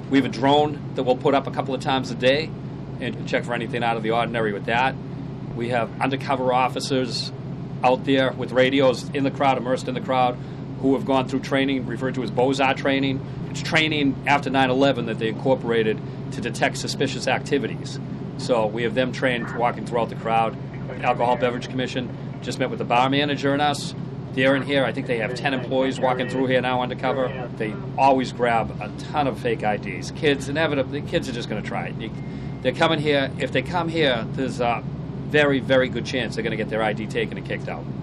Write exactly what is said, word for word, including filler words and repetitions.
We have a drone that we'll put up a couple of times a day and check for anything out of the ordinary with that. We have undercover officers out there with radios in the crowd, immersed in the crowd, who have gone through training referred to as BOZAR training. It's training after nine eleven that they incorporated to detect suspicious activities. So we have them trained walking throughout the crowd. Alcohol Beverage Commission just met with the bar manager and us. They're in here. I think they have ten employees walking through here now undercover. They always grab a ton of fake I Ds. Kids, inevitably, kids are just going to try it. They're coming here. If they come here, there's a very, very good chance they're going to get their I D taken and kicked out.